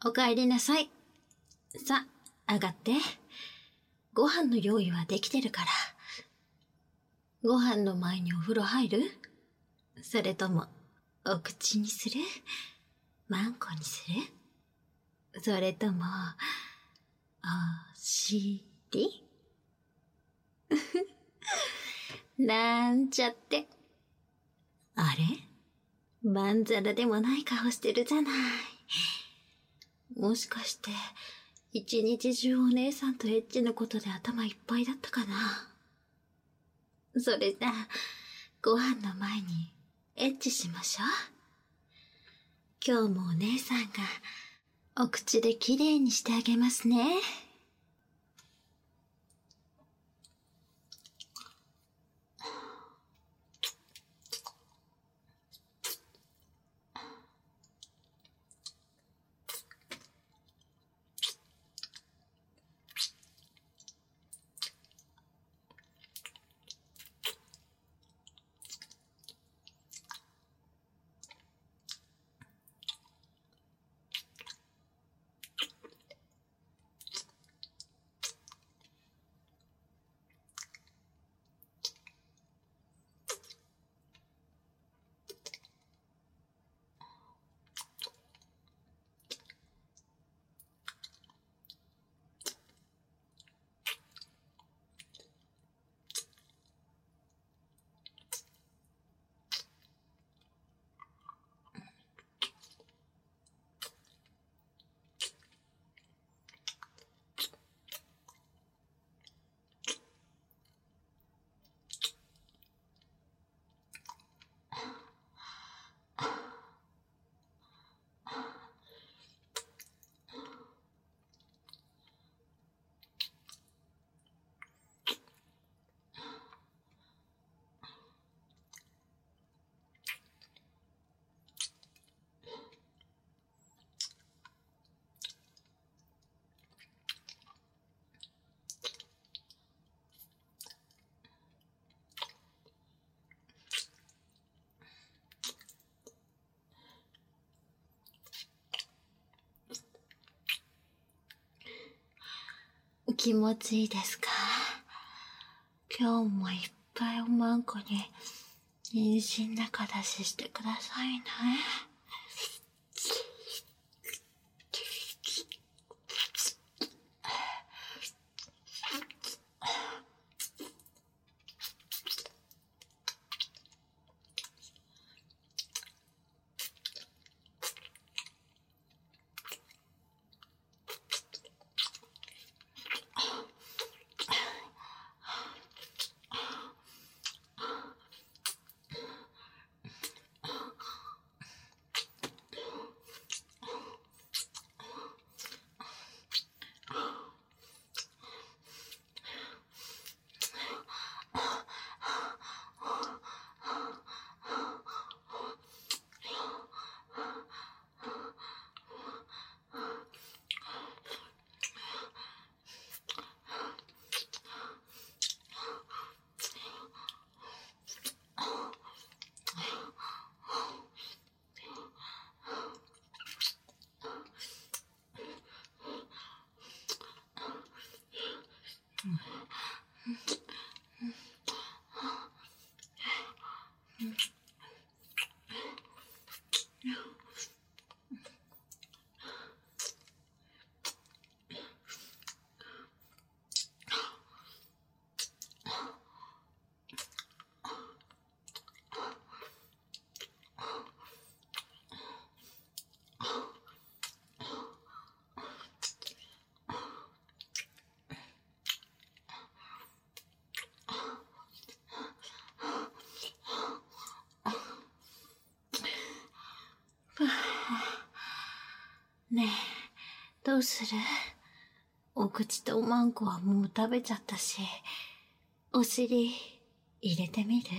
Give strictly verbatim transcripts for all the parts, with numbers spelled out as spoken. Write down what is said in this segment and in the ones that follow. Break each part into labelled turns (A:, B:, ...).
A: おかえりなさい。さ、上がって。ご飯の用意はできてるから。ご飯の前にお風呂入る？それとも、お口にする？マンコにする？それとも、お尻？なんちゃって。あれ？まんざらでもない顔してるじゃない。もしかして、一日中お姉さんとエッチのことで頭いっぱいだったかな。それじゃあ、ご飯の前にエッチしましょう。今日もお姉さんがお口できれいにしてあげますね。気持ちいいですか？今日もいっぱいおまんこに妊娠中出ししてくださいね。ねえ、どうする？お口とおまんこはもう食べちゃったし、お尻入れてみる？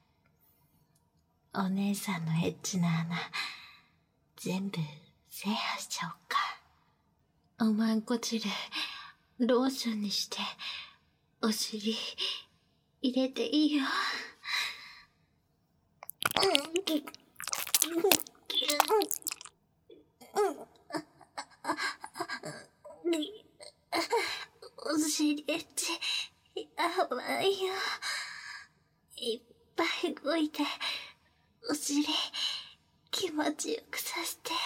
A: お姉さんのエッチな穴、全部制覇しちゃおっか。おまんこ汁、ローションにして、お尻入れていいよ。 尻打ち、やばいよ。いっぱい動いて、お尻、気持ちよくさせて。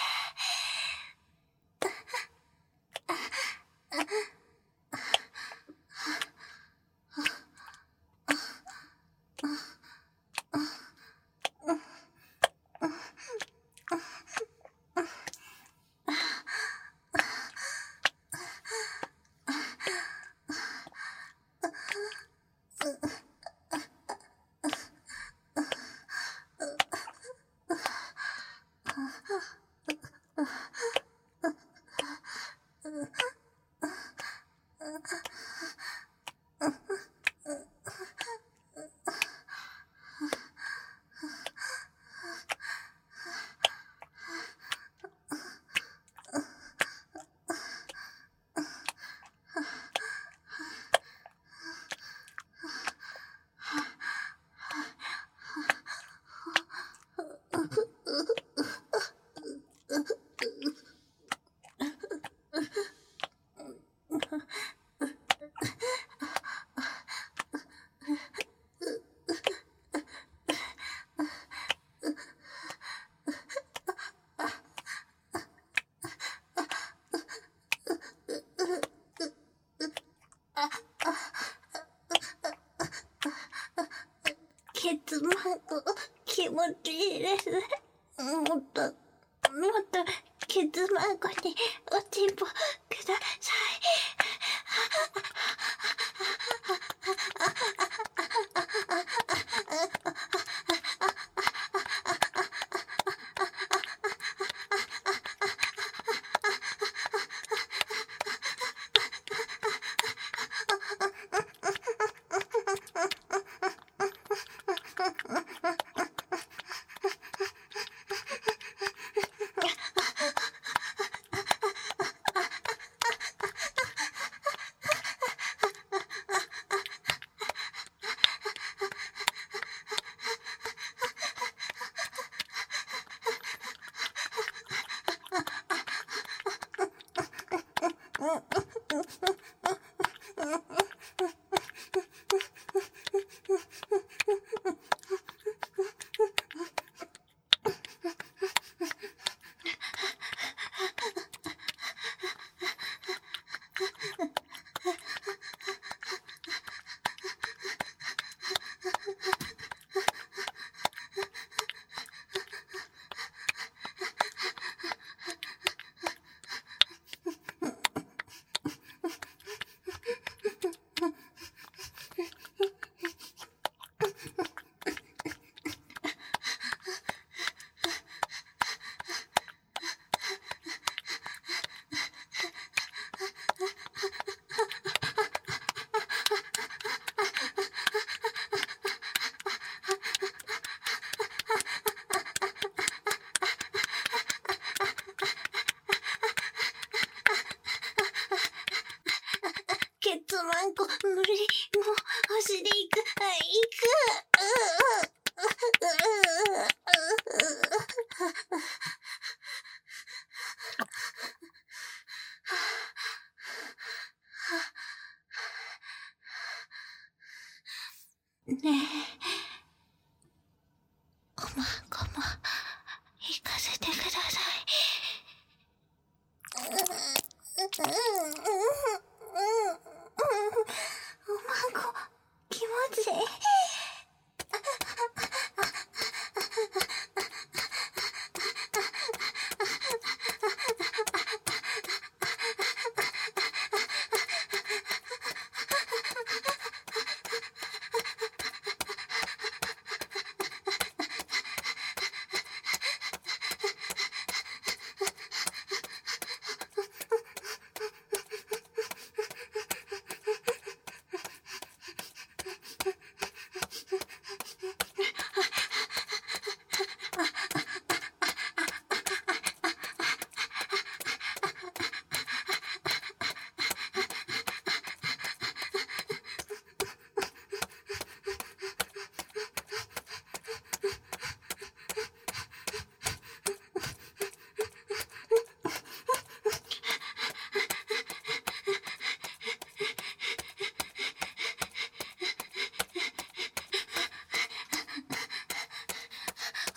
A: ケツマンコ、気持ちいいです。もっと、もっと、ケツマンコにおちんぽください。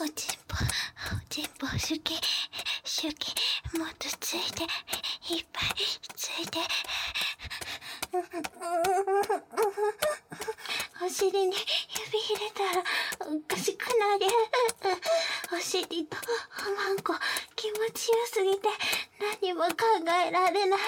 A: おちんぽ、おちんぽ、シュキ、シュキ、もっとついて、いっぱいついて。お尻に指入れたらおかしくなる。お尻とおまんこ気持ちよすぎて何も考えられない。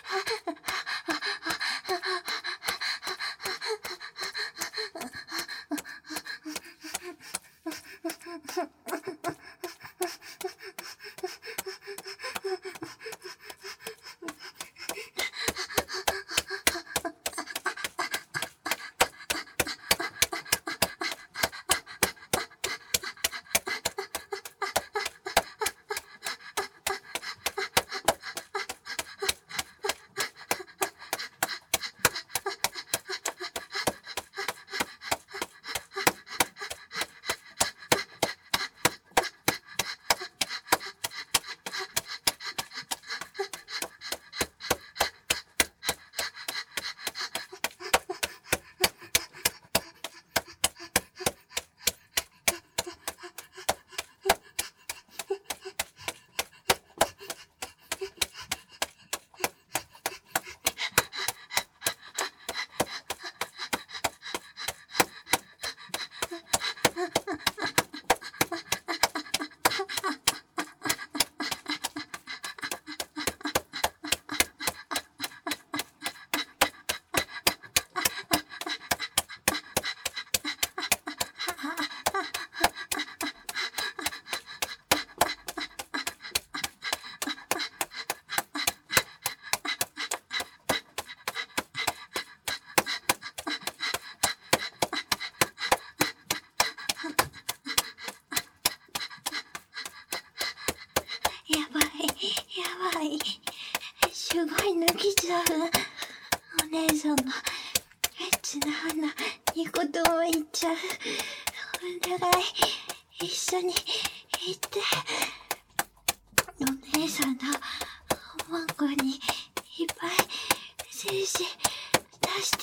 A: すごい抜きちゃう。お姉さんのエッチな花いいことも言っちゃう。お願い一緒に行って。お姉さんのおまんこにいっぱい精子出して。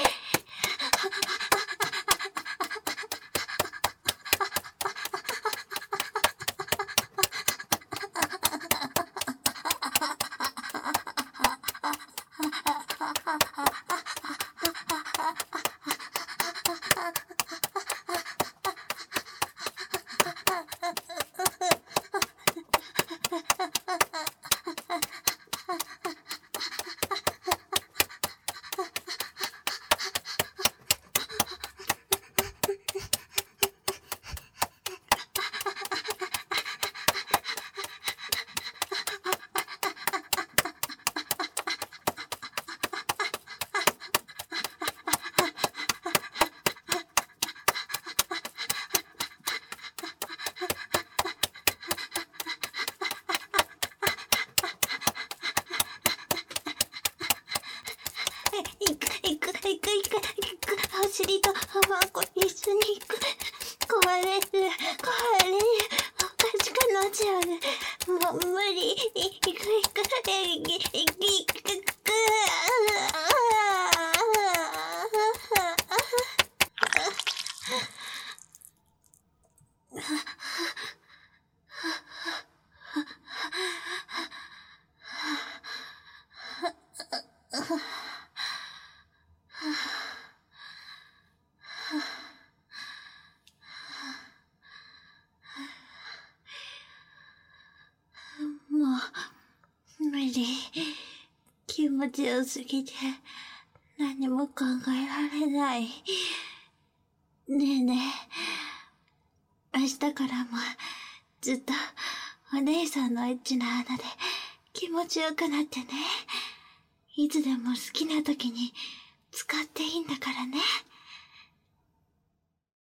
A: 行く行く行く行く行く。お尻とおまんこ一緒に行く。壊れる壊れる。おかしくなっちゃう。もう無理。行く行く行く行く行く。もう無理。気持ちよすぎて何も考えられない。ねえねえ、明日からもずっとお姉さんのエッチな花で気持ちよくなってね。いつでも好きな時に使っていいんだからね。